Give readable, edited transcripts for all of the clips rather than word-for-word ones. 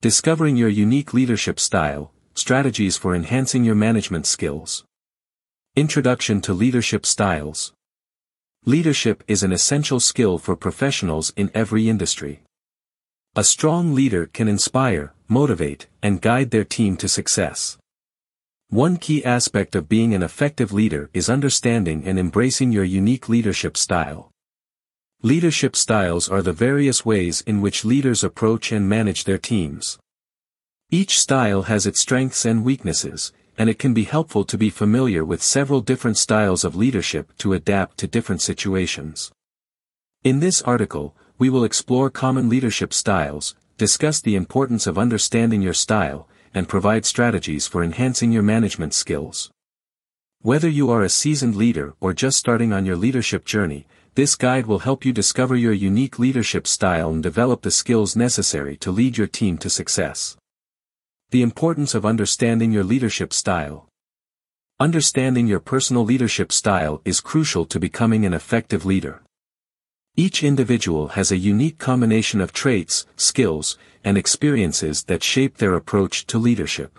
Discovering your unique leadership style, strategies for enhancing your management skills. Introduction to leadership styles. Leadership is an essential skill for professionals in every industry. A strong leader can inspire, motivate, and guide their team to success. One key aspect of being an effective leader is understanding and embracing your unique leadership style. Leadership styles are the various ways in which leaders approach and manage their teams. Each style has its strengths and weaknesses, and it can be helpful to be familiar with several different styles of leadership to adapt to different situations. In this article, we will explore common leadership styles, discuss the importance of understanding your style, and provide strategies for enhancing your management skills. Whether you are a seasoned leader or just starting on your leadership journey, this guide will help you discover your unique leadership style and develop the skills necessary to lead your team to success. The importance of understanding your leadership style. Understanding your personal leadership style is crucial to becoming an effective leader. Each individual has a unique combination of traits, skills, and experiences that shape their approach to leadership.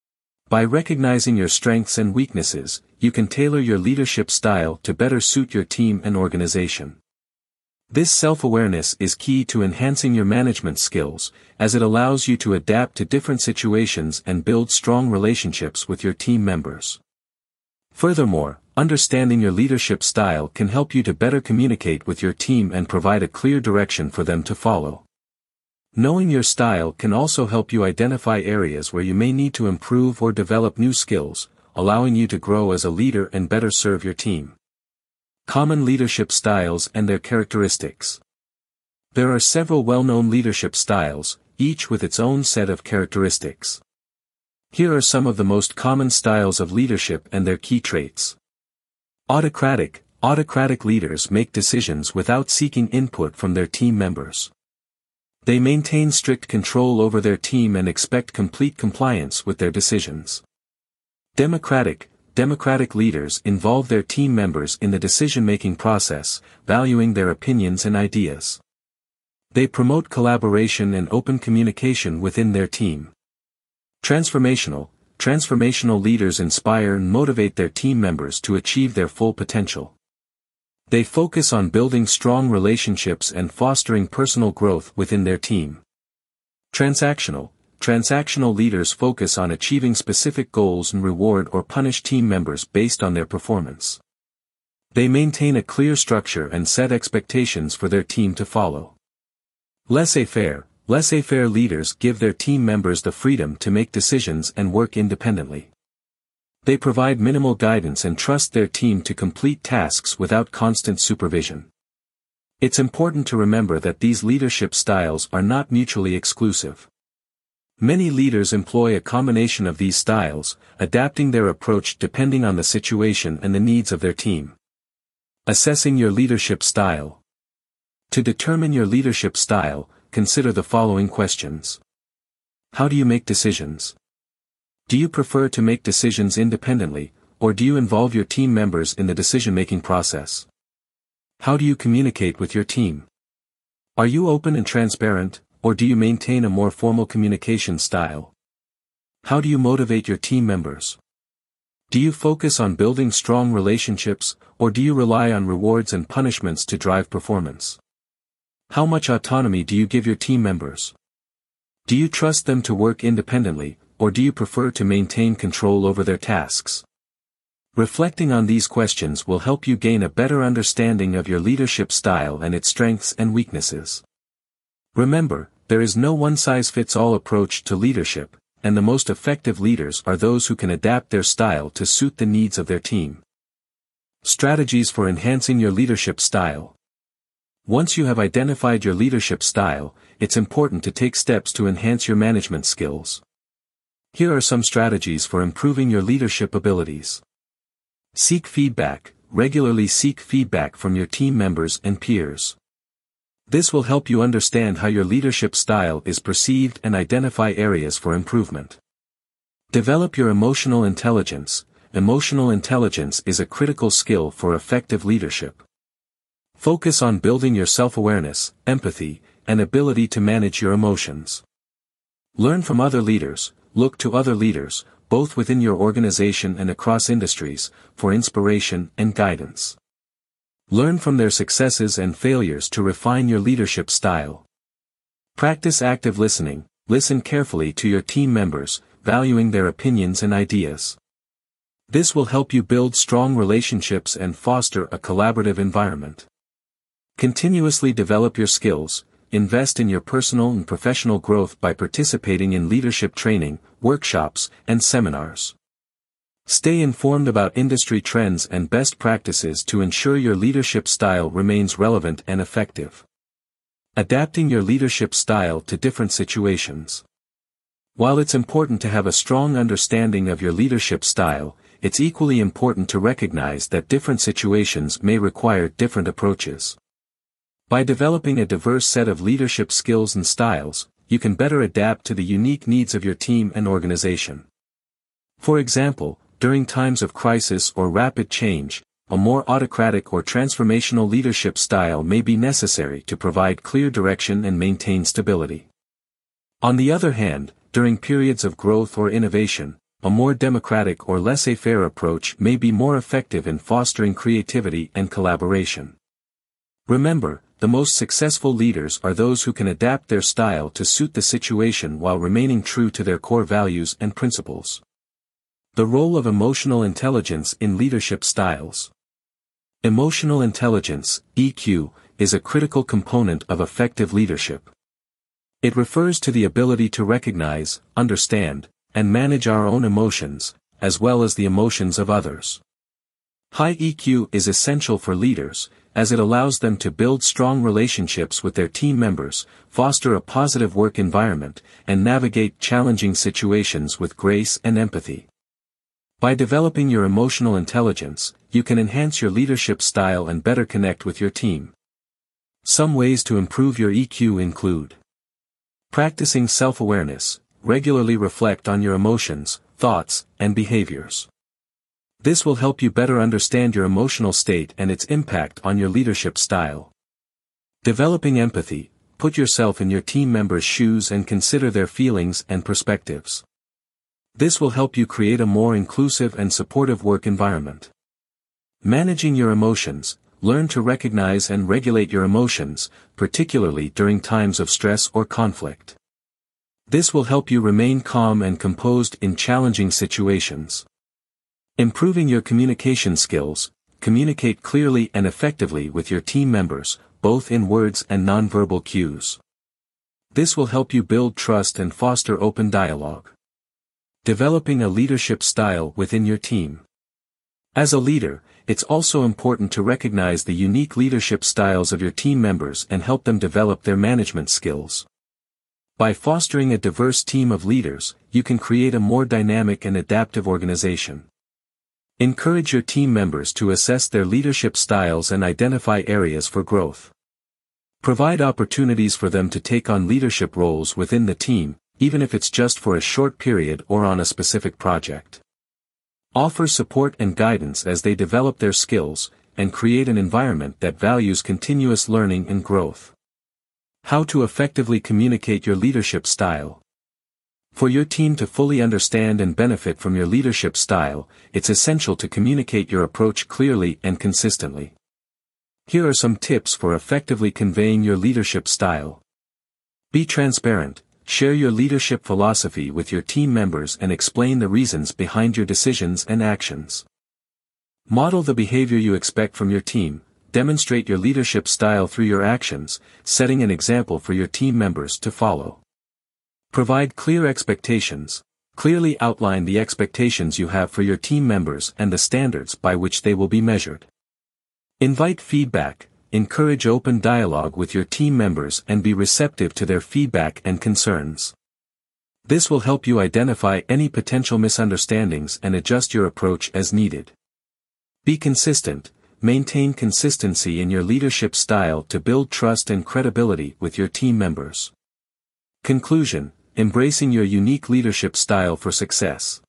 By recognizing your strengths and weaknesses, you can tailor your leadership style to better suit your team and organization. This self-awareness is key to enhancing your management skills, as it allows you to adapt to different situations and build strong relationships with your team members. Furthermore, understanding your leadership style can help you to better communicate with your team and provide a clear direction for them to follow. Knowing your style can also help you identify areas where you may need to improve or develop new skills, allowing you to grow as a leader and better serve your team. Common leadership styles and their characteristics. There are several well-known leadership styles, each with its own set of characteristics. Here are some of the most common styles of leadership and their key traits. Autocratic. Autocratic leaders make decisions without seeking input from their team members. They maintain strict control over their team and expect complete compliance with their decisions. Democratic. Democratic leaders involve their team members in the decision-making process, valuing their opinions and ideas. They promote collaboration and open communication within their team. Transformational. Transformational leaders inspire and motivate their team members to achieve their full potential. They focus on building strong relationships and fostering personal growth within their team. Transactional. Transactional leaders focus on achieving specific goals and reward or punish team members based on their performance. They maintain a clear structure and set expectations for their team to follow. Laissez-faire. Laissez-faire leaders give their team members the freedom to make decisions and work independently. They provide minimal guidance and trust their team to complete tasks without constant supervision. It's important to remember that these leadership styles are not mutually exclusive. Many leaders employ a combination of these styles, adapting their approach depending on the situation and the needs of their team. Assessing your leadership style. To determine your leadership style, consider the following questions. How do you make decisions? Do you prefer to make decisions independently, or do you involve your team members in the decision-making process? How do you communicate with your team? Are you open and transparent, or do you maintain a more formal communication style? How do you motivate your team members? Do you focus on building strong relationships, or do you rely on rewards and punishments to drive performance? How much autonomy do you give your team members? Do you trust them to work independently, or do you prefer to maintain control over their tasks? Reflecting on these questions will help you gain a better understanding of your leadership style and its strengths and weaknesses. Remember, there is no one-size-fits-all approach to leadership, and the most effective leaders are those who can adapt their style to suit the needs of their team. Strategies for enhancing your leadership style. Once you have identified your leadership style, it's important to take steps to enhance your management skills. Here are some strategies for improving your leadership abilities. Seek feedback. Regularly seek feedback from your team members and peers. This will help you understand how your leadership style is perceived and identify areas for improvement. Develop your emotional intelligence. Emotional intelligence is a critical skill for effective leadership. Focus on building your self-awareness, empathy, and ability to manage your emotions. Learn from other leaders, look to other leaders, both within your organization and across industries, for inspiration and guidance. Learn from their successes and failures to refine your leadership style. Practice active listening, listen carefully to your team members, valuing their opinions and ideas. This will help you build strong relationships and foster a collaborative environment. Continuously develop your skills, invest in your personal and professional growth by participating in leadership training, workshops, and seminars. Stay informed about industry trends and best practices to ensure your leadership style remains relevant and effective. Adapting your leadership style to different situations. While it's important to have a strong understanding of your leadership style, it's equally important to recognize that different situations may require different approaches. By developing a diverse set of leadership skills and styles, you can better adapt to the unique needs of your team and organization. For example, during times of crisis or rapid change, a more autocratic or transformational leadership style may be necessary to provide clear direction and maintain stability. On the other hand, during periods of growth or innovation, a more democratic or laissez-faire approach may be more effective in fostering creativity and collaboration. Remember, the most successful leaders are those who can adapt their style to suit the situation while remaining true to their core values and principles. The role of emotional intelligence in leadership styles. Emotional intelligence, EQ, is a critical component of effective leadership. It refers to the ability to recognize, understand, and manage our own emotions, as well as the emotions of others. High EQ is essential for leaders, as it allows them to build strong relationships with their team members, foster a positive work environment, and navigate challenging situations with grace and empathy. By developing your emotional intelligence, you can enhance your leadership style and better connect with your team. Some ways to improve your EQ include: practicing self-awareness, regularly reflect on your emotions, thoughts, and behaviors. This will help you better understand your emotional state and its impact on your leadership style. Developing empathy, put yourself in your team members' shoes and consider their feelings and perspectives. This will help you create a more inclusive and supportive work environment. Managing your emotions, learn to recognize and regulate your emotions, particularly during times of stress or conflict. This will help you remain calm and composed in challenging situations. Improving your communication skills, communicate clearly and effectively with your team members, both in words and nonverbal cues. This will help you build trust and foster open dialogue. Developing a leadership style within your team. As a leader, it's also important to recognize the unique leadership styles of your team members and help them develop their management skills. By fostering a diverse team of leaders, you can create a more dynamic and adaptive organization. Encourage your team members to assess their leadership styles and identify areas for growth. Provide opportunities for them to take on leadership roles within the team, even if it's just for a short period or on a specific project. Offer support and guidance as they develop their skills, and create an environment that values continuous learning and growth. How to effectively communicate your leadership style. For your team to fully understand and benefit from your leadership style, it's essential to communicate your approach clearly and consistently. Here are some tips for effectively conveying your leadership style. Be transparent. Share your leadership philosophy with your team members and explain the reasons behind your decisions and actions. Model the behavior you expect from your team. Demonstrate your leadership style through your actions, setting an example for your team members to follow. Provide clear expectations. Clearly outline the expectations you have for your team members and the standards by which they will be measured. Invite feedback. Encourage open dialogue with your team members and be receptive to their feedback and concerns. This will help you identify any potential misunderstandings and adjust your approach as needed. Be consistent. Maintain consistency in your leadership style to build trust and credibility with your team members. Conclusion: embracing your unique leadership style for success.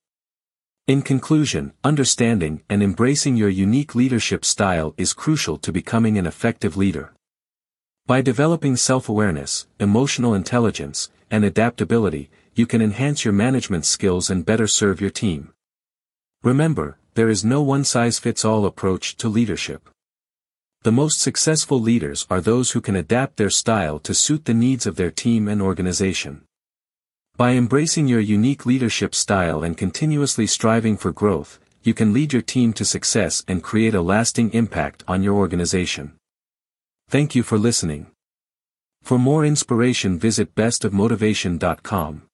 In conclusion, understanding and embracing your unique leadership style is crucial to becoming an effective leader. By developing self-awareness, emotional intelligence, and adaptability, you can enhance your management skills and better serve your team. Remember, there is no one-size-fits-all approach to leadership. The most successful leaders are those who can adapt their style to suit the needs of their team and organization. By embracing your unique leadership style and continuously striving for growth, you can lead your team to success and create a lasting impact on your organization. Thank you for listening. For more inspiration, visit bestofmotivation.com.